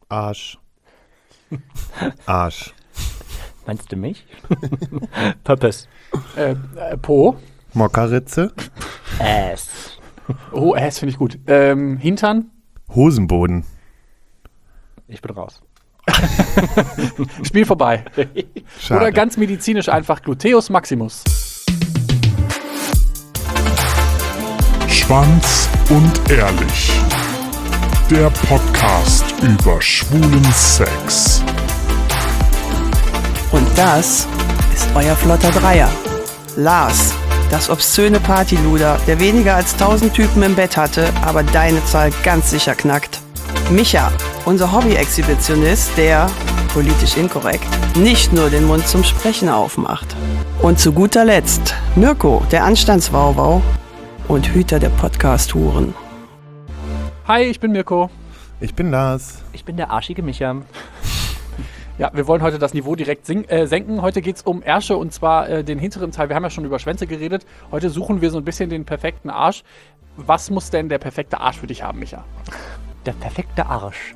Arsch. Arsch. Meinst du mich? Purpose. Po. Mockerritze. Ass. Oh, Ass finde ich gut. Hintern. Hosenboden. Ich bin raus. Spiel vorbei. Schade. Oder ganz medizinisch einfach Gluteus Maximus. Schwanz und ehrlich. Der Podcast über schwulen Sex. Und das ist euer flotter Dreier. Lars, das obszöne Partyluder, der weniger als 1000 Typen im Bett hatte, aber deine Zahl ganz sicher knackt. Micha, unser Hobby-Exhibitionist, der, politisch inkorrekt, nicht nur den Mund zum Sprechen aufmacht. Und zu guter Letzt Mirko, der Anstandswauwau und Hüter der Podcast-Huren. Hi, ich bin Mirko. Ich bin Lars. Ich bin der arschige Micha. Ja, wir wollen heute das Niveau direkt senken. Heute geht es um Ärsche und zwar den hinteren Teil. Wir haben ja schon über Schwänze geredet. Heute suchen wir so ein bisschen den perfekten Arsch. Was muss denn der perfekte Arsch für dich haben, Micha? Der perfekte Arsch.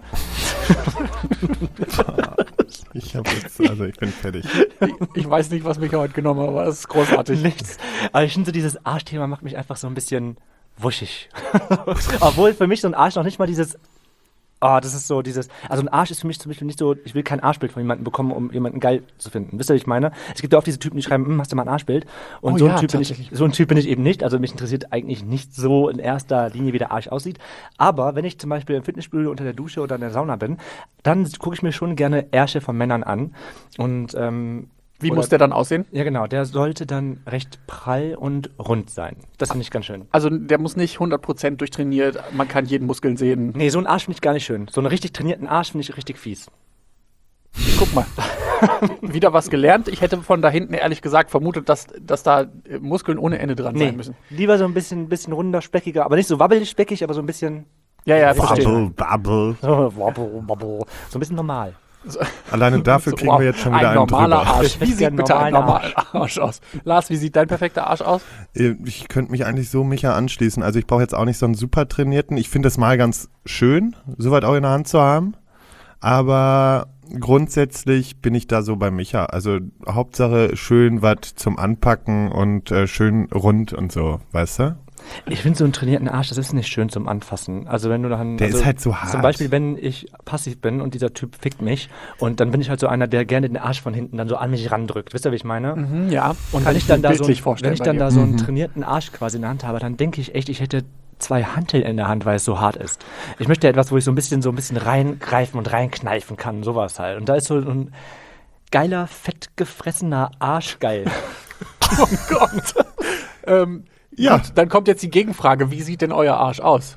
Ich bin fertig. Ich weiß nicht, was Micha heute genommen hat, aber es ist großartig. Nichts. Aber ich finde so, dieses Arschthema macht mich einfach so ein bisschen wuschig. Obwohl für mich so ein Arsch noch nicht mal dieses... das ist so dieses, also ein Arsch ist für mich zum Beispiel nicht so, ich will kein Arschbild von jemandem bekommen, um jemanden geil zu finden. Wisst ihr, was ich meine? Es gibt ja oft diese Typen, die schreiben, hast du mal ein Arschbild? Und so ein Typ bin ich eben nicht. Also mich interessiert eigentlich nicht so in erster Linie, wie der Arsch aussieht. Aber wenn ich zum Beispiel im Fitnessstudio unter der Dusche oder in der Sauna bin, dann gucke ich mir schon gerne Ärsche von Männern an. Und wie muss der dann aussehen? Ja, genau. Der sollte dann recht prall und rund sein. Das finde ich ganz schön. Also der muss nicht 100% durchtrainiert, man kann jeden Muskeln sehen. Nee, so einen Arsch finde ich gar nicht schön. So einen richtig trainierten Arsch finde ich richtig fies. Guck mal. Wieder was gelernt. Ich hätte von da hinten ehrlich gesagt vermutet, dass da Muskeln ohne Ende dran sein müssen. Lieber so ein bisschen runder, speckiger, aber nicht so wabbelig speckig, aber so ein bisschen... Ja, Bubble, bubble. So ein bisschen normal. Alleine dafür kriegen wir jetzt schon wieder ein einen normaler drüber. Arsch. Wie sieht bitte ein normaler Arsch aus? Lars, wie sieht dein perfekter Arsch aus? Ich könnte mich eigentlich so Micha anschließen. Also ich brauche jetzt auch nicht so einen super trainierten. Ich finde es mal ganz schön, soweit auch in der Hand zu haben. Aber grundsätzlich bin ich da so bei Micha. Also Hauptsache schön was zum Anpacken und schön rund und so, weißt du? Ich finde so einen trainierten Arsch, das ist nicht schön zum Anfassen. Also wenn du dann... Der ist halt so hart. Zum Beispiel, wenn ich passiv bin und dieser Typ fickt mich und dann bin ich halt so einer, der gerne den Arsch von hinten dann so an mich randrückt. Wisst ihr, wie ich meine? Mhm, ja. Und wenn ich dann da so einen trainierten Arsch quasi in der Hand habe, dann denke ich echt, ich hätte 2 Hanteln in der Hand, weil es so hart ist. Ich möchte etwas, wo ich so ein bisschen reingreifen und reinkneifen kann, sowas halt. Und da ist so ein geiler, fettgefressener Arsch geil. Oh Gott. Ja. Gut, dann kommt jetzt die Gegenfrage. Wie sieht denn euer Arsch aus?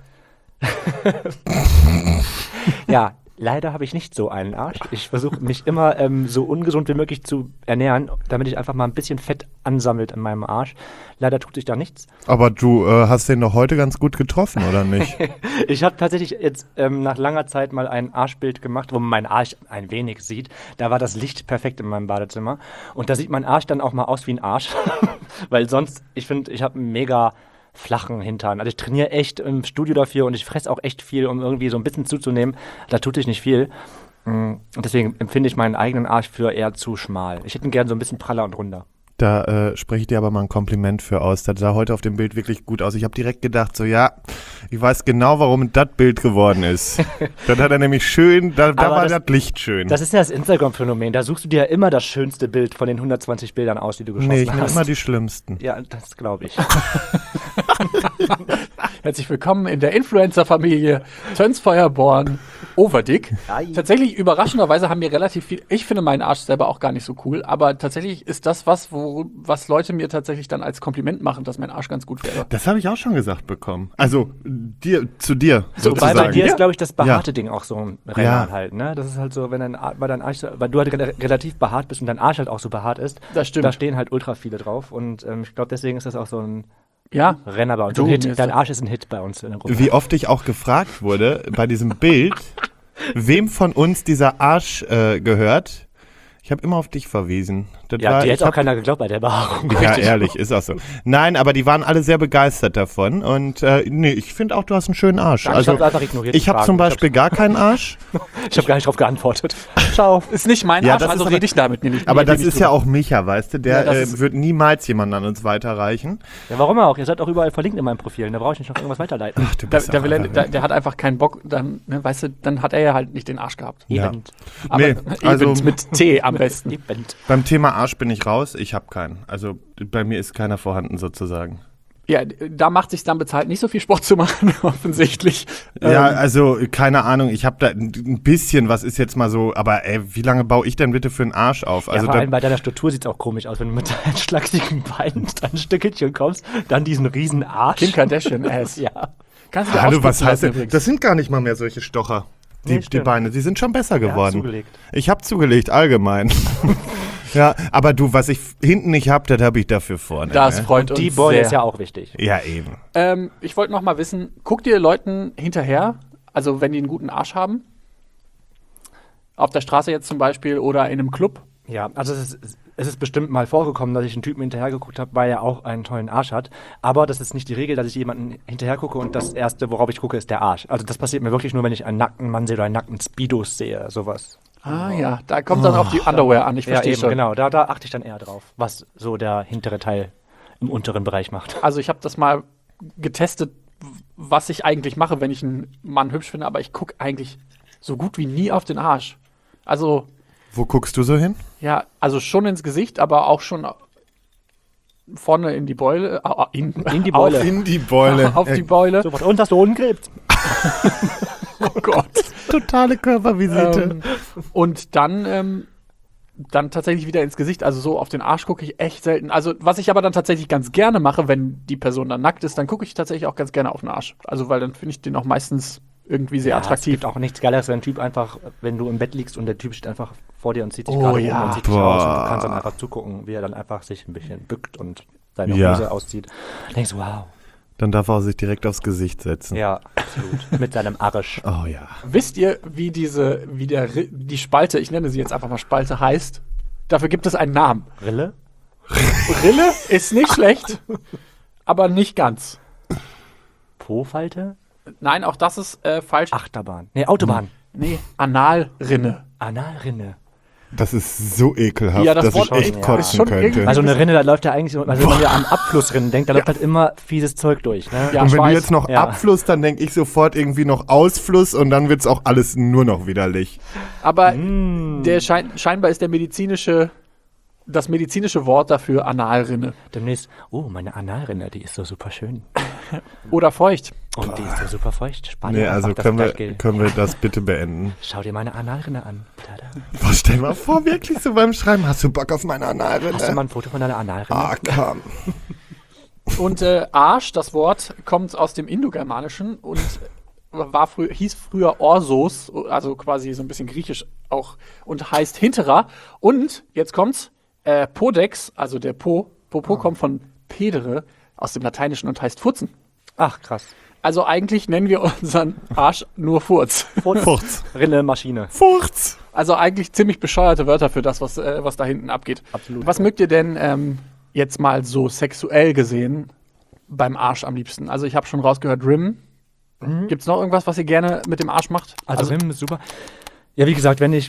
Ja, leider habe ich nicht so einen Arsch. Ich versuche mich immer so ungesund wie möglich zu ernähren, damit ich einfach mal ein bisschen Fett ansammelt in meinem Arsch. Leider tut sich da nichts. Aber du hast den doch heute ganz gut getroffen, oder nicht? Ich habe tatsächlich jetzt nach langer Zeit mal ein Arschbild gemacht, wo man meinen Arsch ein wenig sieht. Da war das Licht perfekt in meinem Badezimmer. Und da sieht mein Arsch dann auch mal aus wie ein Arsch. Weil sonst, ich finde, ich habe einen mega flachen Hintern. Also ich trainiere echt im Studio dafür und ich fresse auch echt viel, um irgendwie so ein bisschen zuzunehmen. Da tut sich nicht viel. Und deswegen empfinde ich meinen eigenen Arsch für eher zu schmal. Ich hätte ihn gern so ein bisschen praller und runder. Da spreche ich dir aber mal ein Kompliment für aus. Das sah heute auf dem Bild wirklich gut aus. Ich habe direkt gedacht, so ja, ich weiß genau, warum das Bild geworden ist. Das hat er nämlich schön, da war das Licht schön. Das ist ja das Instagram-Phänomen. Da suchst du dir ja immer das schönste Bild von den 120 Bildern aus, die du geschossen hast. Nee, ich nehme immer die schlimmsten. Ja, das glaube ich. Herzlich willkommen in der Influencer-Familie Tönsfeuerborn Overdick. Tatsächlich, überraschenderweise haben wir relativ viel, ich finde meinen Arsch selber auch gar nicht so cool, aber tatsächlich ist das was Leute mir tatsächlich dann als Kompliment machen, dass mein Arsch ganz gut wäre. Das habe ich auch schon gesagt bekommen. Also zu dir sozusagen. Wobei bei dir ist, glaube ich, das behaarte Ding auch so ein Renner halt, ne? Das ist halt so, wenn dein Arsch, weil du halt relativ behaart bist und dein Arsch halt auch so behaart ist, das stimmt. Da stehen halt ultra viele drauf und ich glaube, deswegen ist das auch so ein Renner bei uns. Dein Arsch ist ein Hit bei uns in der Gruppe. Wie oft ich auch gefragt wurde bei diesem Bild, wem von uns dieser Arsch gehört. Ich habe immer auf dich verwiesen. Das Ja, war, die ich hätte auch hab- keiner geglaubt bei der Behaarung. Ja, ehrlich, ist auch so. Nein, aber die waren alle sehr begeistert davon. Und nee, ich finde auch, du hast einen schönen Arsch. Ich Also, habe einfach ignoriert. ich habe zum Beispiel gar keinen Arsch. Ich habe gar nicht drauf geantwortet. Ciao. Ist nicht mein Ja, Arsch, das also ist aber- rede ich damit nicht. Aber mit dir das nicht ist ja drüber. auch Micha, weißt du? Der Ja, das ist- wird niemals jemanden an uns weiterreichen. Ja, warum auch? Ihr seid auch überall verlinkt in meinem Profil. Da brauche ich nicht noch irgendwas weiterleiten. Du Der, bist der, auch will ja, einfach- der hat einfach keinen Bock, dann, ne, weißt du, dann hat er ja halt nicht den Arsch gehabt. Ja. Eben. Aber Nee, also- eben mit T am besten. Eben. Beim Thema Arsch bin ich raus. Ich habe keinen. Also bei mir ist keiner vorhanden sozusagen. Ja, da macht sich dann bezahlt, nicht so viel Sport zu machen, offensichtlich. Ja, also keine Ahnung. Ich habe da ein bisschen, was ist jetzt mal so, aber wie lange baue ich denn bitte für einen Arsch auf? Ja, Also vor da, allem bei deiner Struktur sieht es auch komisch aus, wenn du mit deinen schlachsigen Beinen ein Stückchen kommst, dann diesen riesen Arsch. Kim Kardashian-Ass. Ja. Kannst du dir hallo, was ausputzen heißt lassen denn? übrigens. Das sind gar nicht mal mehr solche Stocher. Nee, Die stimmt. Beine, die sind schon besser Ja, geworden. zugelegt. Ich habe zugelegt, allgemein. Ja, aber du, was ich hinten nicht hab, das habe ich dafür vorne. Das ne? freut uns Die Beule sehr. ist ja auch wichtig. Ja, eben. Ich wollte noch mal wissen, guckt ihr Leuten hinterher, also wenn die einen guten Arsch haben? Auf der Straße jetzt zum Beispiel oder in einem Club? Ja, also es ist bestimmt mal vorgekommen, dass ich einen Typen hinterhergeguckt habe, weil er auch einen tollen Arsch hat. Aber das ist nicht die Regel, dass ich jemanden hinterher gucke und das Erste, worauf ich gucke, ist der Arsch. Also das passiert mir wirklich nur, wenn ich einen nackten Mann sehe oder einen nackten Speedos sehe, sowas. Ah ja, da kommt dann auch die Underwear an, ich Ja, verstehe eben, schon. genau. Da achte ich dann eher drauf, was so der hintere Teil im unteren Bereich macht. Also ich habe das mal getestet, was ich eigentlich mache, wenn ich einen Mann hübsch finde, aber ich gucke eigentlich so gut wie nie auf den Arsch. Also, Wo guckst du so hin? ja, also schon ins Gesicht, aber auch schon vorne in die Beule. In die Beule. In die Beule. Auf die Beule. So, und hast du Hodenkrebs? Oh Gott. Totale Körpervisite. Und dann tatsächlich wieder ins Gesicht. Also so auf den Arsch gucke ich echt selten. Also was ich aber dann tatsächlich ganz gerne mache, wenn die Person dann nackt ist, dann gucke ich tatsächlich auch ganz gerne auf den Arsch. Also weil dann finde ich den auch meistens irgendwie sehr Es attraktiv. gibt auch nichts Geileres, wenn ein Typ einfach, wenn du im Bett liegst und der Typ steht einfach vor dir und zieht sich Oh gerade ja. und zieht dich Boah. aus und du kannst dann einfach zugucken, wie er dann einfach sich ein bisschen bückt und seine Ja. Hose auszieht. Da denkst du, wow. Dann darf er sich direkt aufs Gesicht setzen. Ja, absolut. Mit seinem Arsch. Oh ja. Wisst ihr, wie die Spalte, ich nenne sie jetzt einfach mal Spalte, heißt? Dafür gibt es einen Namen. Rille? Rille ist nicht schlecht, aber nicht ganz. Po-Falte? Nein, auch das ist falsch. Achterbahn. Nee, Autobahn. Nee, Analrinne. Analrinne. Das ist so ekelhaft, Ja, das dass Wort ich echt ja. kotzen Schon könnte. irgendwie- Also eine Rinne, da läuft ja eigentlich, also wenn man ja an Abflussrinnen denkt, da läuft halt immer fieses Zeug durch. Ne? Ja, Und wenn Schweiß. du jetzt noch Ja. Abfluss, dann denke ich sofort irgendwie noch Ausfluss und dann wird's auch alles nur noch widerlich. Aber scheinbar ist das medizinische Wort dafür Analrinne. Demnächst, meine Analrinne, die ist so super schön. Oder feucht. Und die ist so super feucht. Spar Nee, dir also einfach das können Gleitgel. wir das bitte beenden. Schau dir meine Analrinne an. Tada. Boah, stell mal vor, wirklich so beim Schreiben, hast du Bock auf meine Analrinne? Hast du mal ein Foto von deiner Analrinne? Ah, komm. Und Arsch, das Wort, kommt aus dem Indogermanischen und hieß früher Orsos, also quasi so ein bisschen griechisch auch, und heißt hinterer. Und, jetzt kommt's, Podex, also der Popo kommt von pedere aus dem Lateinischen und heißt Furzen. Ach, krass. Also eigentlich nennen wir unseren Arsch nur Furz. Furz. Rinne, Maschine. Furz. Also eigentlich ziemlich bescheuerte Wörter für das, was da hinten abgeht. Absolut. Was mögt ihr denn jetzt mal so sexuell gesehen beim Arsch am liebsten? Also ich habe schon rausgehört, Rim. Gibt's noch irgendwas, was ihr gerne mit dem Arsch macht? Also Rim ist super. Ja, wie gesagt, wenn ich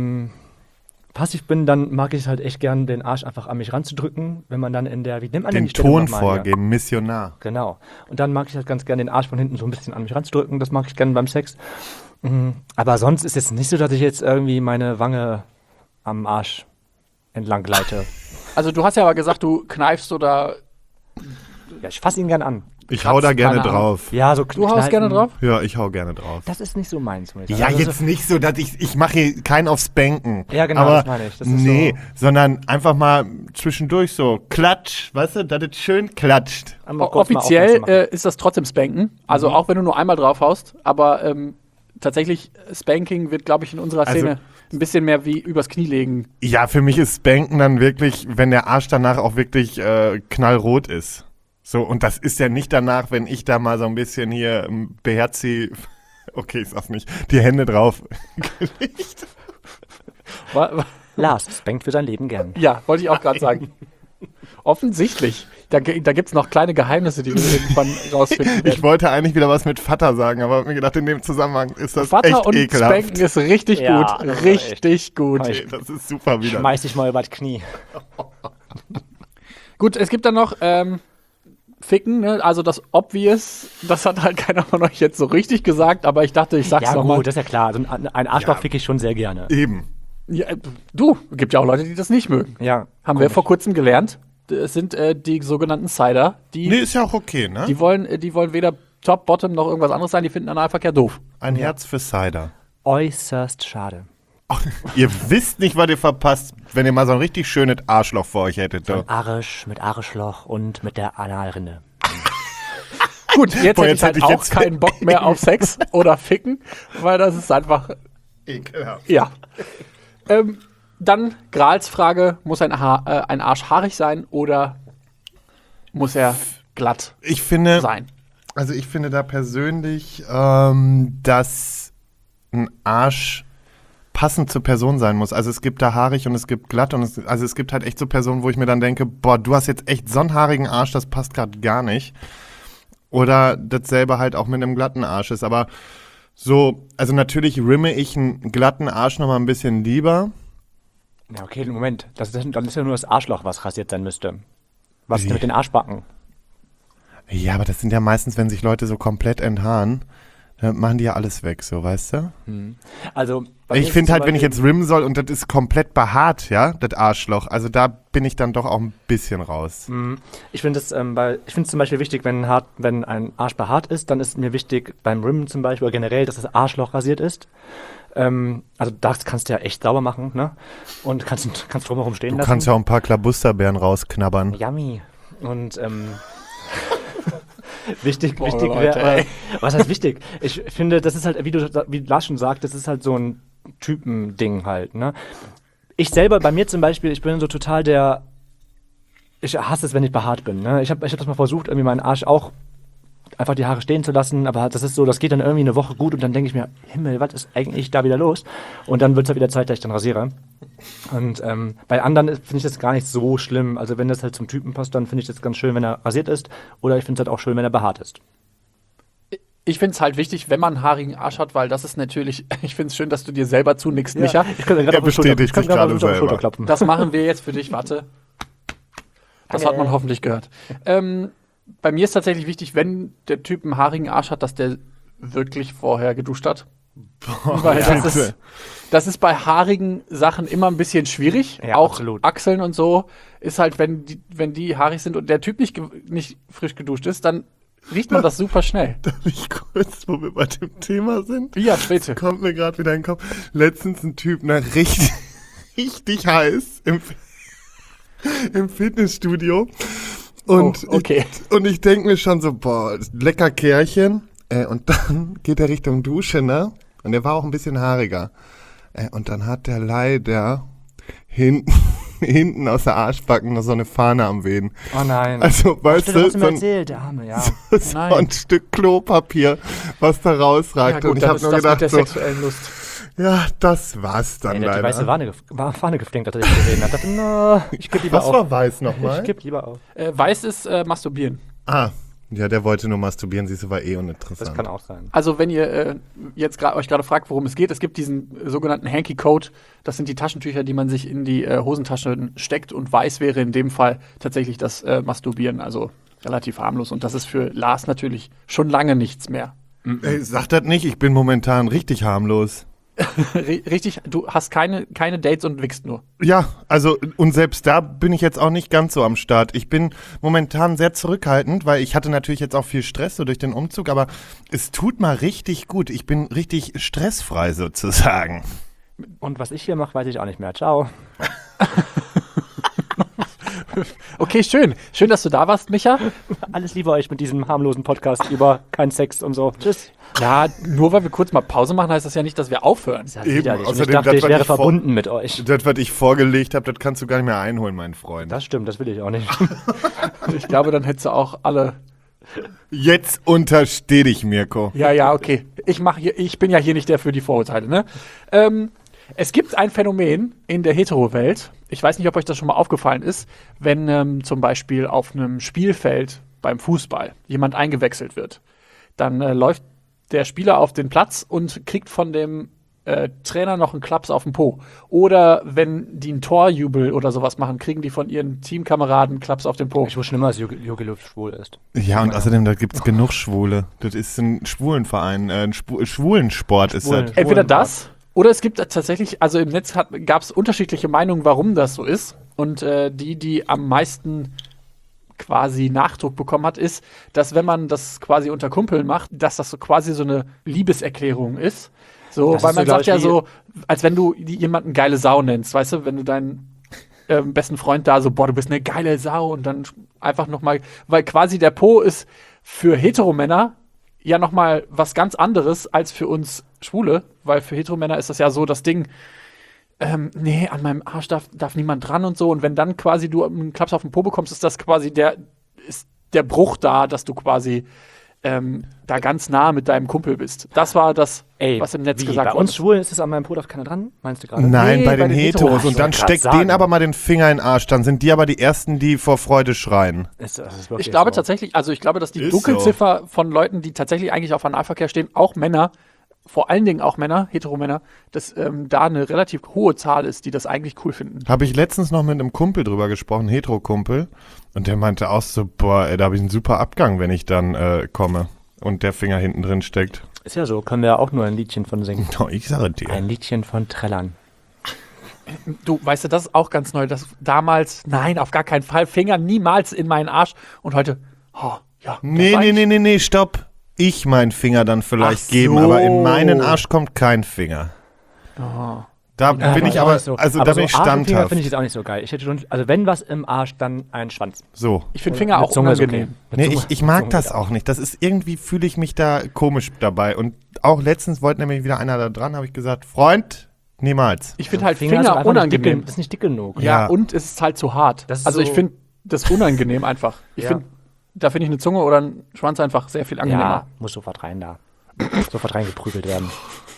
passiv bin, dann mag ich es halt echt gern, den Arsch einfach an mich ranzudrücken, wenn man dann wie nennt man denn Den die Stellung Ton nochmal hier? vorgeben, Missionar. Genau. Und dann mag ich halt ganz gern den Arsch von hinten so ein bisschen an mich ranzudrücken. Das mag ich gern beim Sex. Aber sonst ist es nicht so, dass ich jetzt irgendwie meine Wange am Arsch entlang gleite. Also du hast ja aber gesagt, du kneifst oder Ja, ich fasse ihn gern an. Ich hau da gerne keine Ahnung. drauf. Ja, so du haust gerne drauf? Ja, ich hau gerne drauf. Das ist nicht so meins. muss ich sagen. Ja, Also jetzt nicht so, dass ich mache hier keinen aufs Banken. Ja, genau, aber das meine ich. Das ist nee, so- sondern einfach mal zwischendurch so klatsch, weißt du, dass es schön klatscht. einmal kurz mal Offiziell aufmerksam machen. ist das trotzdem Spanken. Also auch wenn du nur einmal drauf haust. Aber tatsächlich, Spanking wird, glaube ich, in unserer Also- Szene ein bisschen mehr wie übers Knie legen. Ja, für mich ist Spanken dann wirklich, wenn der Arsch danach auch wirklich knallrot ist. So, und das ist ja nicht danach, wenn ich da mal so ein bisschen hier beherzig, okay, ich sag's nicht, die Hände drauf gelegt. Lars spankt für sein Leben gern. Ja, wollte ich auch gerade sagen. Offensichtlich. Da gibt es noch kleine Geheimnisse, die wir irgendwann rausfinden werden. Ich wollte eigentlich wieder was mit Vater sagen, aber habe mir gedacht, in dem Zusammenhang ist das Vater echt und ekelhaft. Spanken ist richtig Ja, gut. also Richtig gut. Nee, das ist super wieder. Schmeiß dich mal über das Knie. Gut, es gibt dann noch Ficken, ne? Also das Obvious, das hat halt keiner von euch jetzt so richtig gesagt, aber ich dachte, ich sag's Ja nochmal. gut, das ist ja klar. Also ein Arschloch Ja. fick ich schon sehr gerne. Eben. Ja, gibt ja auch Leute, die das nicht mögen. Ja. Haben wir vor kurzem gelernt. Es sind die sogenannten Cider, die Nee, ist ja auch okay, ne? Die wollen weder Top, Bottom noch irgendwas anderes sein, die finden Analverkehr doof. Ein Herz für Cider. Äußerst schade. Ihr wisst nicht, was ihr verpasst, wenn ihr mal so ein richtig schönes Arschloch vor euch hättet. Du. Arisch mit Arschloch und mit der Analrinde. Gut, jetzt Boah, hätte jetzt ich halt hätte ich auch jetzt- keinen Bock mehr auf Sex oder Ficken, weil das ist einfach, Ekelhaft. ja. Dann Grals Frage, muss ein Arsch haarig sein oder muss er glatt Ich finde, sein? also ich finde da persönlich, dass ein Arsch passend zur Person sein muss. Also es gibt da haarig und es gibt glatt und es gibt halt echt so Personen, wo ich mir dann denke, boah, du hast jetzt echt so einen haarigen Arsch, das passt gerade gar nicht. Oder dasselbe halt auch mit einem glatten Arsch ist. Aber so, also natürlich rimme ich einen glatten Arsch nochmal ein bisschen lieber. Ja, okay, Moment. Dann ist ja nur das Arschloch, was rasiert sein müsste. Was ist Wie? denn mit den Arschbacken? Ja, aber das sind ja meistens, wenn sich Leute so komplett enthaaren, dann machen die ja alles weg, so, weißt du? Also, bei mir Ich ist finde zum halt, wenn ich Beispiel- jetzt rimmen soll und das ist komplett behaart, ja, das Arschloch, also da bin ich dann doch auch ein bisschen raus. Ich finde es zum Beispiel wichtig, wenn ein Arsch behaart ist, dann ist mir wichtig beim Rimmen zum Beispiel oder generell, dass das Arschloch rasiert ist. Also das kannst du ja echt sauber machen, ne? Und kannst drumherum stehen Du lassen. kannst ja auch ein paar Klabusterbeeren rausknabbern. Yummy. Und wichtig Leute, wäre, was heißt wichtig? Ich finde, das ist halt, wie Lars schon sagt, das ist halt so ein Typending halt, ne? Ich selber, bei mir zum Beispiel, ich bin so total ich hasse es, wenn ich behaart bin, ne? Ich hab das mal versucht, irgendwie meinen Arsch auch einfach die Haare stehen zu lassen, aber das ist so, das geht dann irgendwie eine Woche gut und dann denke ich mir, Himmel, was ist eigentlich da wieder los? Und dann wird es halt wieder Zeit, dass ich dann rasiere. Und bei anderen finde ich das gar nicht so schlimm. Also wenn das halt zum Typen passt, dann finde ich das ganz schön, wenn er rasiert ist. Oder ich finde es halt auch schön, wenn er behaart ist. Ich finde es halt wichtig, wenn man einen haarigen Arsch hat, weil das ist natürlich, ich finde es schön, dass du dir selber zunickst, Micha. Ich kann Er bestätigt sich gerade auf die Schulter selber. klopfen. Das machen wir jetzt für dich, warte. Das hat man hoffentlich gehört. Bei mir ist tatsächlich wichtig, wenn der Typ einen haarigen Arsch hat, dass der wirklich vorher geduscht hat. Weil das ist bei haarigen Sachen immer ein bisschen schwierig. Ja, auch absolut. Achseln und so ist halt, wenn die haarig sind und der Typ nicht frisch geduscht ist, dann riecht man das super schnell. Darf ich kurz, wo wir bei dem Thema sind? Ja, bitte. Kommt mir gerade wieder in den Kopf. Letztens ein Typ, richtig heiß im Fitnessstudio. Und, Oh, okay. und ich denke mir schon so, boah, lecker Kerlchen. Und dann geht er Richtung Dusche, ne? Und der war auch ein bisschen haariger. Und dann hat der leider hinten aus der Arschbacken noch so eine Fahne am Wehen. Oh nein. Also, weißt du, was so mir ein, erzählt, der Arme, ja. so ein Stück Klopapier, was da rausragte. Und ich dann habe ist nur das mit gedacht, der so, sexuellen Lust. ja, das war's dann Ey, der hat die weiße leider. Fahne geflinkt, als er dich gesehen hat. Ich dachte, no, ich gebe lieber Was auf. war weiß nochmal? Ich gebe lieber auf. Weiß ist Masturbieren. Ah, ja, der wollte nur masturbieren, siehst du, war eh Das uninteressant. kann auch sein. Also wenn ihr jetzt euch gerade fragt, worum es geht, es gibt diesen sogenannten Hanky-Code. Das sind die Taschentücher, die man sich in die Hosentaschen steckt. Und weiß wäre in dem Fall tatsächlich das Masturbieren, also relativ harmlos. Und das ist für Lars natürlich schon lange nichts mehr. Ey, sag das nicht, ich bin momentan richtig harmlos. Richtig, du hast keine Dates und wickst nur. Ja, also und selbst da bin ich jetzt auch nicht ganz so am Start. Ich bin momentan sehr zurückhaltend, weil ich hatte natürlich jetzt auch viel Stress so durch den Umzug, aber es tut mal richtig gut. Ich bin richtig stressfrei sozusagen. Und was ich hier mache, weiß ich auch nicht mehr. Ciao. Okay, schön. Schön, dass du da warst, Micha. Alles Liebe euch mit diesem harmlosen Podcast über keinen Sex und so. Tschüss. Ja, nur weil wir kurz mal Pause machen, heißt das ja nicht, dass wir aufhören. Das ist ja Eben, widerlich. Und ich außerdem, dachte, das, ich was wäre ich vor- verbunden mit euch. Das, was ich vorgelegt habe, das kannst du gar nicht mehr einholen, mein Freund. Das stimmt, das will ich auch nicht. Ich glaube, dann hättest du auch alle. Jetzt untersteh dich, Mirko. Ja, okay. Ich bin ja hier nicht der für die Vorurteile, ne? Es gibt ein Phänomen in der Hetero-Welt. Ich weiß nicht, ob euch das schon mal aufgefallen ist, wenn zum Beispiel auf einem Spielfeld beim Fußball jemand eingewechselt wird. Dann läuft der Spieler auf den Platz und kriegt von dem Trainer noch einen Klaps auf den Po. Oder wenn die einen Torjubel oder sowas machen, kriegen die von ihren Teamkameraden einen Klaps auf den Po. Ich wusste schon immer, dass Jogi Löw schwul ist. Ja, und außerdem, da gibt's genug Schwule. Das ist ein Schwulenverein, ein Schwulensport ist das. Entweder das oder es gibt tatsächlich, also im Netz gab es unterschiedliche Meinungen, warum das so ist. Und die am meisten quasi Nachdruck bekommen hat, ist, dass wenn man das quasi unter Kumpeln macht, dass das so quasi so eine Liebeserklärung ist. So, das weil ist man so, sagt glaub ja ich, so, als wenn du jemanden geile Sau nennst, weißt du, wenn du deinen besten Freund da so, boah, du bist eine geile Sau und dann einfach nochmal, weil quasi der Po ist für Heteromänner ja nochmal was ganz anderes als für uns Schwule, weil für Heteromänner ist das ja so das Ding, nee, an meinem Arsch darf niemand dran und so und wenn dann quasi du einen Klaps auf den Po bekommst, ist das quasi der Bruch da, dass du quasi da ganz nah mit deinem Kumpel bist. Das war das, was im Netz gesagt wurde. Bei uns Schwulen ist es an meinem Po, darf keiner dran, meinst du gerade? Nein, Nee, bei den Heteros. Und dann Ich steckt wollte grad denen sagen. aber mal den Finger in den Arsch. Dann sind die aber die Ersten, die vor Freude schreien. Das ist wirklich Ich glaube so. tatsächlich, also ich glaube, dass die Ist Dunkelziffer von Leuten, die tatsächlich eigentlich auf Analverkehr stehen, auch Männer, vor allen Dingen auch Männer, Heteromänner, dass da eine relativ hohe Zahl ist, die das eigentlich cool finden. Habe ich letztens noch mit einem Kumpel drüber gesprochen, Hetero-Kumpel. Und der meinte auch so, boah, ey, da habe ich einen super Abgang, wenn ich dann komme. Und der Finger hinten drin steckt. Ist ja so, können wir ja auch nur ein Liedchen von singen. Oh, ich sage dir. Ein Liedchen von Trällern. Du, weißt du, das ist auch ganz neu, dass damals, nein, auf gar keinen Fall, Finger niemals in meinen Arsch und heute, oh, ja. Nee, stopp. Ich meinen Finger dann vielleicht Ach geben, so. aber in meinen Arsch kommt kein Finger. Oh. Da bin ich aber, so. also aber da so bin ich Arsch und Finger standhaft. finde ich jetzt auch nicht so geil. Ich hätte schon, also wenn was im Arsch, dann ein Schwanz. So. Ich finde Finger Mit auch Zunge ist unangenehm. okay. Mit Nee, Zunge- ich mag Zunge das geht auch nicht. Das ist irgendwie, fühle ich mich da komisch dabei. Und auch letztens wollte nämlich wieder einer da dran, habe ich gesagt, Freund, niemals. Ich finde halt ist Finger einfach nicht unangenehm. Dicke, das ist nicht dick genug. Ja, Ja. und es ist halt zu hart. Das ist also ich so- finde das unangenehm einfach. Da finde ich eine Zunge oder ein Schwanz einfach sehr viel angenehmer. Ja, muss sofort rein da. Sofort reingeprügelt werden.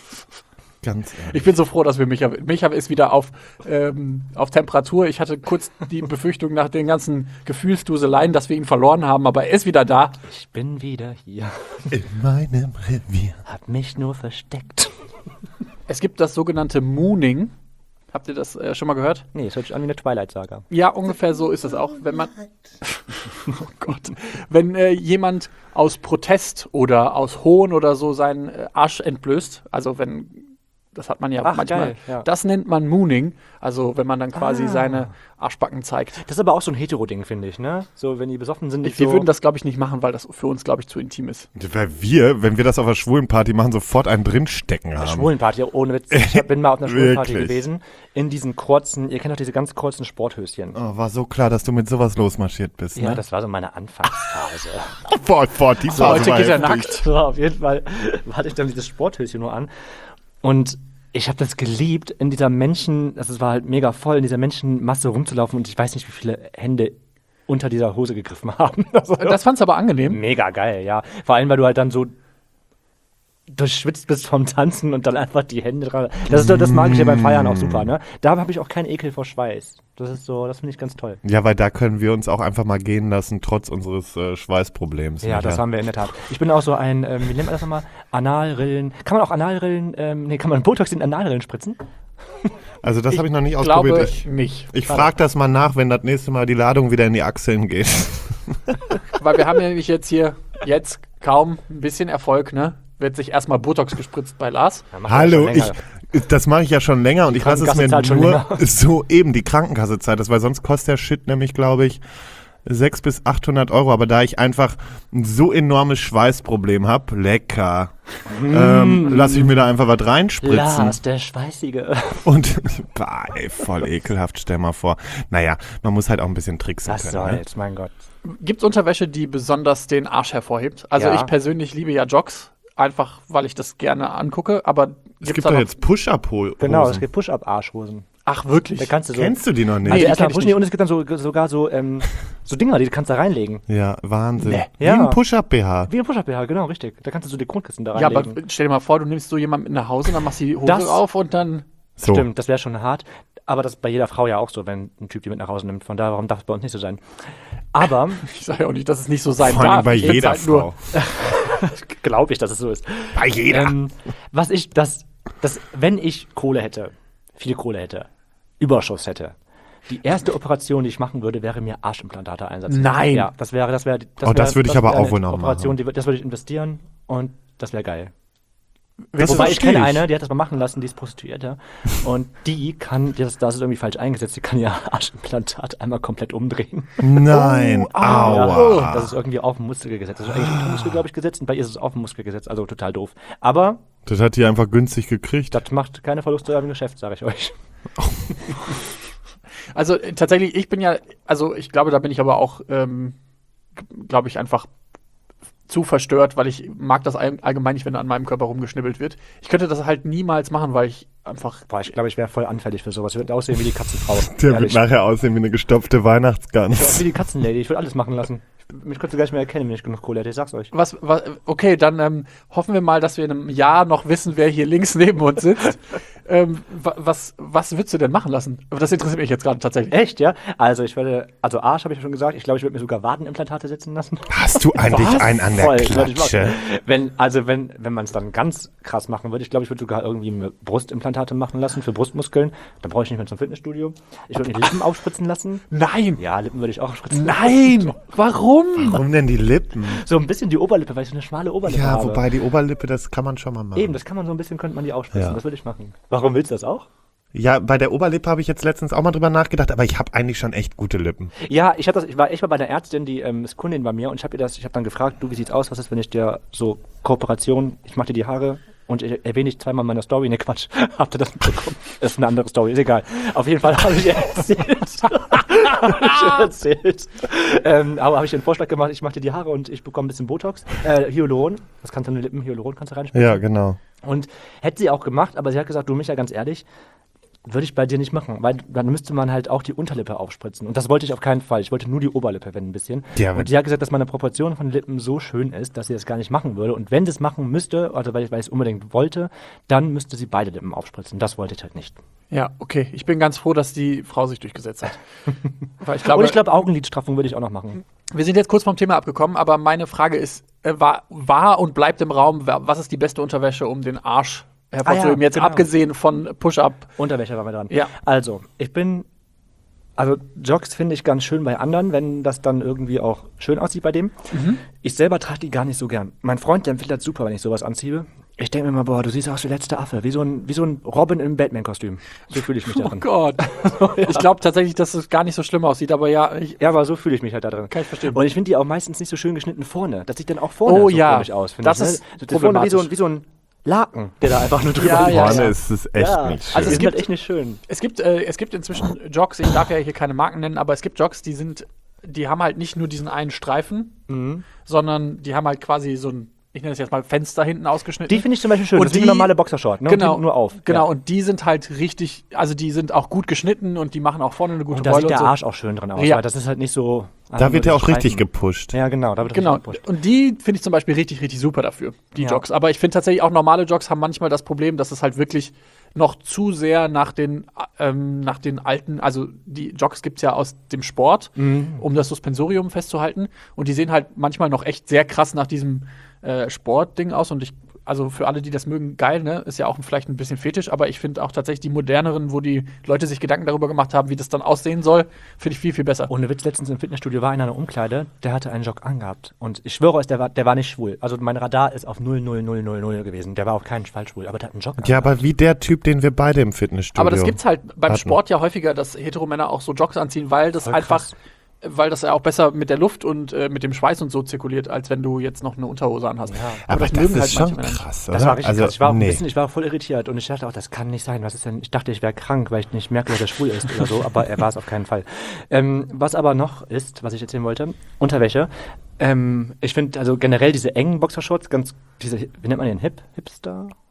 Ganz ehrlich. Ich bin so froh, dass wir Micha ist wieder auf Temperatur. Ich hatte kurz die Befürchtung nach den ganzen Gefühlsduseleien, dass wir ihn verloren haben, aber er ist wieder da. Ich bin wieder hier. In meinem Revier. Hab mich nur versteckt. Es gibt das sogenannte Mooning. Habt ihr das schon mal gehört? Nee, es hört sich an wie eine Twilight-Saga. Ja, ungefähr so ist es auch. Wenn man, oh Gott, wenn jemand aus Protest oder aus Hohn oder so seinen Arsch entblößt, also wenn, das hat man ja Ach, manchmal, geil, ja. das nennt man Mooning, also wenn man dann quasi seine Arschbacken zeigt. Das ist aber auch so ein Hetero-Ding, finde ich, ne? So, wenn die besoffen sind, nicht Wir so... würden das, glaube ich, nicht machen, weil das für uns, glaube ich, zu intim ist. Weil wir, wenn wir das auf einer schwulen Party machen, sofort einen drinstecken haben. Schwulenparty, ohne Witz. Ich bin mal auf einer Schwulenparty Wirklich? gewesen. In diesen kurzen, ihr kennt doch diese ganz kurzen Sporthöschen. Oh, war so klar, dass du mit sowas losmarschiert bist, Ja, ne? das war so meine Anfangsphase. Boah, die So, Phase heute war geht er heftig. nackt. So, auf jeden Fall hatte ich dann dieses Sporthöschen nur an. Und ich habe das geliebt, in dieser es war halt mega voll, in dieser Menschenmasse rumzulaufen und ich weiß nicht, wie viele Hände unter dieser Hose gegriffen haben. Also, Das fand's aber angenehm. mega geil, ja. Vor allem, weil du halt dann so durchschwitzt bist vom Tanzen und dann einfach die Hände dran. Das mag ich ja beim Feiern auch super, ne? Da habe ich auch keinen Ekel vor Schweiß. Das finde ich ganz toll. Ja, weil da können wir uns auch einfach mal gehen lassen, trotz unseres Schweißproblems. Ja, das haben wir in der Tat. Ich bin auch so ein, wie nennt man das nochmal? Analrillen. Kann man auch Analrillen, kann man Botox in Analrillen spritzen? Also das habe ich noch nicht Glaube ausprobiert. nicht. Ich frage das mal nach, wenn das nächste Mal die Ladung wieder in die Achseln geht. Weil wir haben ja nämlich jetzt kaum ein bisschen Erfolg, ne? Wird sich erstmal Botox gespritzt bei Lars. Ja, macht Hallo, das schon länger. das mache ich ja schon länger und ich lasse es mir Krankenkasse zahlt schon nur länger. so eben die Krankenkasse das, weil sonst kostet der Shit nämlich, glaube ich, 600 bis 800 Euro. Aber da ich einfach ein so enormes Schweißproblem habe, lecker, lasse ich mir da einfach was reinspritzen. Lars, der Schweißige. Und, bah, ey, voll ekelhaft, stell mal vor. Naja, man muss halt auch ein bisschen tricksen Was können. Ne? soll's, mein Gott. Gibt's Unterwäsche, die besonders den Arsch hervorhebt? Also Ja. ich persönlich liebe ja Jogs, einfach weil ich das gerne angucke, aber Es gibt da doch noch- jetzt Push-Up-Hosen. Genau, es gibt Push-Up-Arschhosen. Ach, wirklich? Da kannst du so. Kennst du die noch nicht? Also die erstmal kenn ich pushen die und es gibt dann sogar so Dinger, die kannst du da reinlegen. Ja, Wahnsinn. Nee. Wie Ja. ein Push-Up-BH. Wie ein Push-Up-BH, genau, richtig. Da kannst du so Dekontkissen da Ja, aber reinlegen. stell dir mal vor, du nimmst so jemanden mit nach Hause, dann machst du die Hose Das- auf und dann So. Stimmt, das wäre schon hart. Aber das ist bei jeder Frau ja auch so, wenn ein Typ die mit nach Hause nimmt. Von daher, warum darf es bei uns nicht so sein? Aber Ich sage ja auch nicht, dass es nicht so sein Vor allem darf. bei Ich find's jeder halt nur- Frau. glaube ich, dass es so ist. Bei jeder. Wenn ich Kohle hätte, viel Kohle hätte, Überschuss hätte, die erste Operation, die ich machen würde, wäre mir Arschimplantate einsetzen. Nein. Ja, das würde ich aber auch wohl noch Operation, machen. das würde ich investieren und das wäre geil. Das Wobei ich verstehe kenne eine, die hat das mal machen lassen, die ist Prostituierte. Und das ist irgendwie falsch eingesetzt, die kann ihr Arschimplantat einmal komplett umdrehen. Nein, aua. Ja, das ist irgendwie auf den Muskel gesetzt. Das ist eigentlich unter den Muskel, glaube ich, gesetzt und bei ihr ist es auf den Muskel gesetzt, also total doof. Aber Das hat die einfach günstig gekriegt. das macht keine Verluste im Geschäft, sage ich euch. Also tatsächlich, ich glaube, da bin ich aber auch, glaube ich, einfach zu verstört, weil ich mag das allgemein nicht, wenn an meinem Körper rumgeschnibbelt wird. Ich könnte das halt niemals machen, weil ich einfach... Boah, ich glaube, ich wäre voll anfällig für sowas. Ich würde aussehen wie die Katzenfrau. Der wird Ehrlich. nachher aussehen wie eine gestopfte Ich wäre Weihnachtsgans. wie die Katzenlady. Ich würde alles machen lassen. Mich könntest du gar nicht mehr erkennen, wenn ich genug Kohle hätte. Ich sag's euch. Okay, dann hoffen wir mal, dass wir in einem Jahr noch wissen, wer hier links neben uns sitzt. Was würdest du denn machen lassen? Aber das interessiert mich jetzt gerade tatsächlich. Echt, ja? Also Arsch habe ich ja schon gesagt. Ich glaube, ich würde mir sogar Wadenimplantate setzen lassen. Hast du eigentlich einen an der Voll, würde ich Klatsche? machen. Wenn man es dann ganz krass machen würde, ich glaube, ich würde sogar irgendwie mir Brustimplantate machen lassen für Brustmuskeln. Dann brauche ich nicht mehr zum Fitnessstudio. Ich würde mir die Lippen aufspritzen lassen. Nein! Ja, Lippen würde ich auch aufspritzen. Nein! Warum? Warum denn die Lippen? So ein bisschen die Oberlippe, weil ich so eine schmale Oberlippe Ja, habe. wobei die Oberlippe, das kann man schon mal machen. Eben, das kann man so ein bisschen, könnte man die aufspritzen. Ja. Das würde ich machen. Warum willst du das auch? Ja, bei der Oberlippe habe ich jetzt letztens auch mal drüber nachgedacht, aber ich habe eigentlich schon echt gute Lippen. Ja, ich war echt mal bei einer Ärztin, die ist Kundin bei mir und ich habe dann gefragt, du, wie sieht's aus, was ist, wenn ich dir so Kooperation, ich mache dir die Haare und ich erwähne dich zweimal in meiner Story, ne Quatsch, habt ihr das mitbekommen? Das ist eine andere Story, ist egal. Auf jeden Fall habe ich ihr erzählt. Aber habe ich ihr einen Vorschlag gemacht, ich mache dir die Haare und ich bekomme ein bisschen Botox, Hyaluron, das kannst du in die Lippen, Hyaluron kannst du reinspielen. Ja, genau. Und hätte sie auch gemacht, aber sie hat gesagt, du Micha, ganz ehrlich, würde ich bei dir nicht machen, weil dann müsste man halt auch die Unterlippe aufspritzen. Und das wollte ich auf keinen Fall. Ich wollte nur die Oberlippe, wenn ein bisschen. Ja, und die hat gesagt, dass meine Proportion von den Lippen so schön ist, dass sie das gar nicht machen würde. Und wenn sie es machen müsste, also weil ich es unbedingt wollte, dann müsste sie beide Lippen aufspritzen. Das wollte ich halt nicht. Ja, okay. Ich bin ganz froh, dass die Frau sich durchgesetzt hat. Weil ich Und ich glaube, Augenlidstraffung würde ich auch noch machen. Wir sind jetzt kurz vom Thema abgekommen, aber meine Frage ist, war und bleibt im Raum, was ist die beste Unterwäsche, um den Arsch hervorzuheben? ja, Jetzt genau. abgesehen von Push-Up. Unterwäsche war wir dran. Ja. Also, Jogs finde ich ganz schön bei anderen, wenn das dann irgendwie auch schön aussieht bei dem. Ich selber trage die gar nicht so gern. Mein Freund, der empfiehlt das super, wenn ich sowas anziehe. Ich denke mir immer, boah, du siehst aus wie der letzte Affe, wie so ein Robin im Batman-Kostüm. So fühle ich mich da Oh drin. Gott. Ich glaube tatsächlich, dass es gar nicht so schlimm aussieht, aber ja, Ja, aber so fühle ich mich halt da drin. kann ich verstehen. Und ich finde die auch meistens nicht so schön geschnitten vorne. Das sieht dann auch vorne Oh so ja, komisch aus. Finde das ich, ist das vorne problematisch. wie so ein Laken, der da einfach nur drüber Ja, liegt. ja, Vorne ja. ist es echt Ja. nicht schön. Also Die es sind halt echt nicht schön. Es gibt inzwischen Jogs, ich darf ja hier keine Marken nennen, aber es gibt Jogs, die haben halt nicht nur diesen einen Streifen, sondern die haben halt quasi so ein, ich nenne es jetzt mal Fenster hinten ausgeschnitten. Die finde ich zum Beispiel schön. Und das ist wie die- eine normale Boxershort, ne? Und Genau, hinten nur auf. Genau, Ja. und die sind halt richtig, also die sind auch gut geschnitten und die machen auch vorne eine gute Und da Beule sieht der und so. Arsch auch schön drin aus, Ja. weil das ist halt nicht so... Da wird ja auch richtig Streifen. gepusht. Ja, genau, da wird Genau, richtig gepusht. und die finde ich zum Beispiel richtig, richtig super dafür, die Ja. Jogs. Aber ich finde tatsächlich auch normale Jogs haben manchmal das Problem, dass es halt wirklich noch zu sehr nach den alten, also die Jogs gibt es ja aus dem Sport, um das Suspensorium festzuhalten. Und die sehen halt manchmal noch echt sehr krass nach diesem Sportding aus. Und also für alle, die das mögen, geil, ne? Ist ja auch vielleicht ein bisschen fetisch, aber ich finde auch tatsächlich die moderneren, wo die Leute sich Gedanken darüber gemacht haben, wie das dann aussehen soll, finde ich viel, viel besser. Ohne Witz, letztens im Fitnessstudio war in einer Umkleide, der hatte einen Jog angehabt. Und ich schwöre euch, der war nicht schwul. Also mein Radar ist auf 00000 gewesen. Der war auf keinen Fall schwul, aber der hat einen Jog Ja, aber wie der Typ, den wir beide im Fitnessstudio Aber das gibt's halt beim hatten. Sport ja häufiger, dass Heteromänner auch so Jogs anziehen, weil das Voll einfach, krass. weil das ja auch besser mit der Luft und mit dem Schweiß und so zirkuliert, als wenn du jetzt noch eine Unterhose anhast. Aber das mögen ist halt schon manche Männer nicht. krass, oder? Das war richtig also, krass. nee. Ich war voll irritiert und ich dachte auch, das kann nicht sein. Was ist denn? Ich dachte, ich wäre krank, weil ich nicht merke, dass er schwul ist oder so, aber er war es auf keinen Fall. Was aber noch ist, was ich erzählen wollte, Unterwäsche. Ich finde also generell diese engen Boxershorts wie nennt man den? Hipster?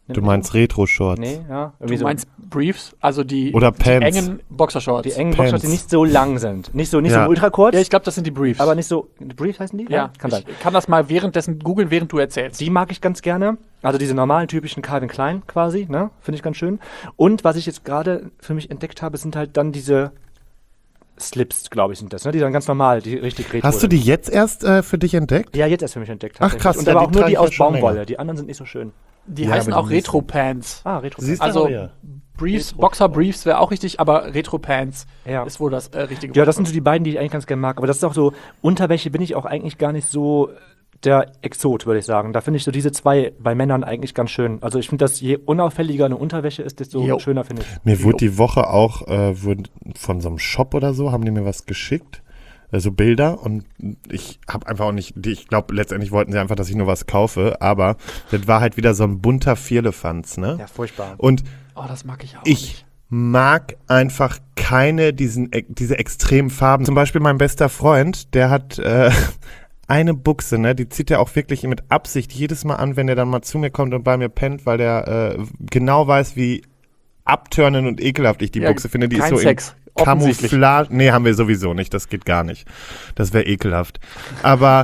Du meinst Retro-Shorts? Nee, ja. Du meinst Briefs, also die Pants. engen Boxershorts. Die engen Boxershorts, die nicht so lang sind. Nicht so ultra kurz. Ja, ich glaube, das sind die Briefs. Aber nicht so. Briefs heißen die? Ja, kann sein. Ich kann das mal währenddessen googeln, während du erzählst. Die mag ich ganz gerne. Also diese normalen, typischen Calvin Klein quasi, ne? Finde ich ganz schön. Und was ich jetzt gerade für mich entdeckt habe, sind halt dann diese Slips, glaube ich, sind das, ne? Die sind ganz normal, die richtig retro. Hast du die jetzt erst für dich entdeckt? Ja, jetzt erst für mich entdeckt. Ach krass. Und aber auch nur trage die ich aus ja schon Baumwolle. länger. Die anderen sind nicht so schön. Die Ja, heißen aber auch die Retro-Pants. Retro. Siehst du? Also Ja. Briefs, Retro. Boxer-Briefs wäre auch richtig, aber Retro-Pants Ja. ist wohl das richtige Ja, das sind so die beiden, die ich eigentlich ganz gerne mag. Aber das ist auch so, Unterwäsche bin ich auch eigentlich gar nicht so der Exot, würde ich sagen. Da finde ich so diese zwei bei Männern eigentlich ganz schön. Also ich finde, dass je unauffälliger eine Unterwäsche ist, desto schöner finde ich. Mir wurde die Woche auch von so einem Shop oder so, haben die mir was geschickt. So Bilder und ich habe einfach auch nicht, ich glaube letztendlich wollten sie einfach, dass ich nur was kaufe, aber das war halt wieder so ein bunter Vierlefanz, ne? Ja, furchtbar. Und Oh, das mag ich auch ich nicht. mag einfach keine diese extremen Farben. Zum Beispiel mein bester Freund, der hat eine Buchse, ne? Die zieht er auch wirklich mit Absicht jedes Mal an, wenn er dann mal zu mir kommt und bei mir pennt, weil der genau weiß, wie abtörnend und ekelhaft ich die Buchse finde. Die ist kein so Sex. Offensichtlich. Camouflage. Nee, haben wir sowieso nicht. Das geht gar nicht. Das wäre ekelhaft. Aber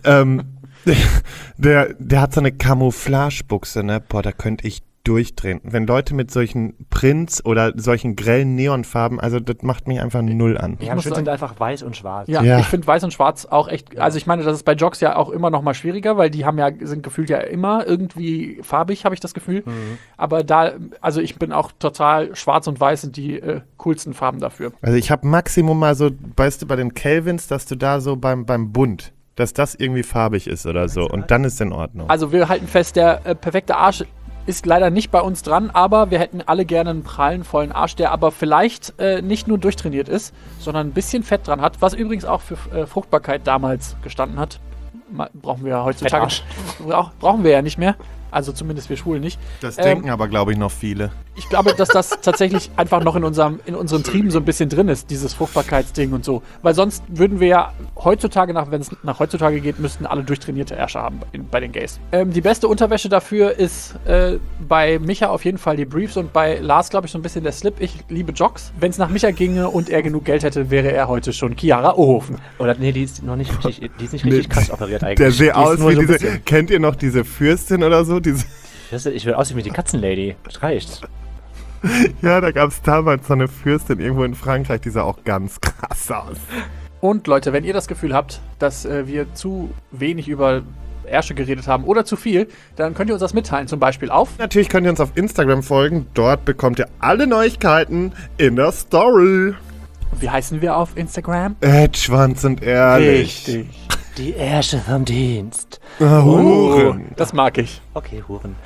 der hat so eine Camouflage-Buchse, ne? Boah, da könnte ich durchdrehen. Wenn Leute mit solchen Prints oder solchen grellen Neonfarben, also das macht mich einfach null an. Ja, schön sind einfach weiß und schwarz. Ja, Ja. ich finde weiß und schwarz auch echt, also ich meine, das ist bei Joggs ja auch immer noch mal schwieriger, weil die sind gefühlt ja immer irgendwie farbig, habe ich das Gefühl. Aber also ich bin auch total schwarz und weiß sind die coolsten Farben dafür. Also ich habe Maximum mal so, weißt du, bei den Kelvins, dass du da so beim Bund, dass das irgendwie farbig ist oder so und dann ist in Ordnung. Also wir halten fest, der perfekte Arsch ist leider nicht bei uns dran, aber wir hätten alle gerne einen prallen, vollen Arsch, der aber vielleicht nicht nur durchtrainiert ist, sondern ein bisschen Fett dran hat, was übrigens auch für Fruchtbarkeit damals gestanden hat. Brauchen wir heutzutage. Brauchen wir ja nicht mehr. Also zumindest wir Schwulen nicht. Das denken aber, glaube ich, noch viele. Ich glaube, dass das tatsächlich einfach noch in unseren Trieben so ein bisschen drin ist, dieses Fruchtbarkeitsding und so. Weil sonst würden wir ja heutzutage, wenn es nach heutzutage geht, müssten alle durchtrainierte Ärsche haben bei den Gays. Die beste Unterwäsche dafür ist bei Micha auf jeden Fall die Briefs und bei Lars, glaube ich, so ein bisschen der Slip. Ich liebe Joggs. Wenn es nach Micha ginge und er genug Geld hätte, wäre er heute schon Chiara Ohofen. Oder nee, die ist noch nicht richtig, die ist nicht richtig krass operiert eigentlich. Der sieht aus nur wie so ein diese, bisschen. kennt ihr noch diese Fürstin oder so? Ich will aussehen wie die Katzenlady. Das reicht. Ja, da gab es damals so eine Fürstin irgendwo in Frankreich, die sah auch ganz krass aus. Und Leute, wenn ihr das Gefühl habt, dass wir zu wenig über Ärsche geredet haben oder zu viel, dann könnt ihr uns das mitteilen, zum Beispiel auf. Natürlich könnt ihr uns auf Instagram folgen, dort bekommt ihr alle Neuigkeiten in der Story. Wie heißen wir auf Instagram? Schwanz und ehrlich. Die Ärsche vom Dienst. Huren. Das mag ich. Okay, Huren.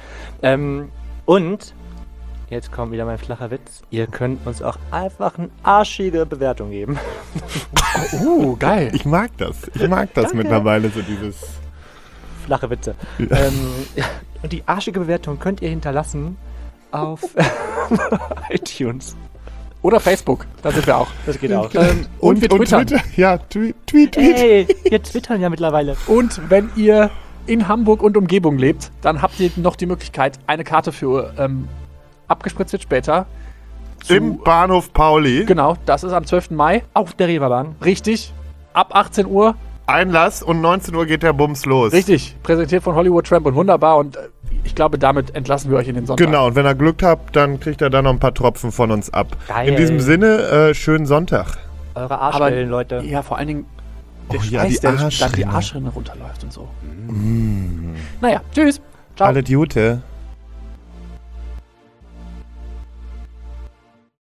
Und jetzt kommt wieder mein flacher Witz. Ihr könnt uns auch einfach eine arschige Bewertung geben. Geil. Ich mag das. Mittlerweile, so dieses... Flache Witze. Und die arschige Bewertung könnt ihr hinterlassen auf iTunes. Oder Facebook, da sind wir auch. Das geht auch. Und wir twittern. Ja, tweet. Hey, wir twittern ja mittlerweile. Und wenn ihr in Hamburg und Umgebung lebt, dann habt ihr noch die Möglichkeit, eine Karte für abgespritzt wird später. Im Bahnhof Pauli. Genau, das ist am 12. Mai. Auf der Reeperbahn. Richtig. Ab 18 Uhr. Einlass und 19 Uhr geht der Bums los. Richtig. Präsentiert von Hollywood Tramp und wunderbar. Und ich glaube, damit entlassen wir euch in den Sonntag. Genau, und wenn ihr Glück habt, dann kriegt ihr da noch ein paar Tropfen von uns ab. Geil. In diesem Sinne, schönen Sonntag. Eure Arschwellen, Leute. Ja, vor allen Dingen der ja, Schweiß, die der dann die Arschrinne. Arschrinne runterläuft und so. Naja, tschüss. Ciao. Alle Gute.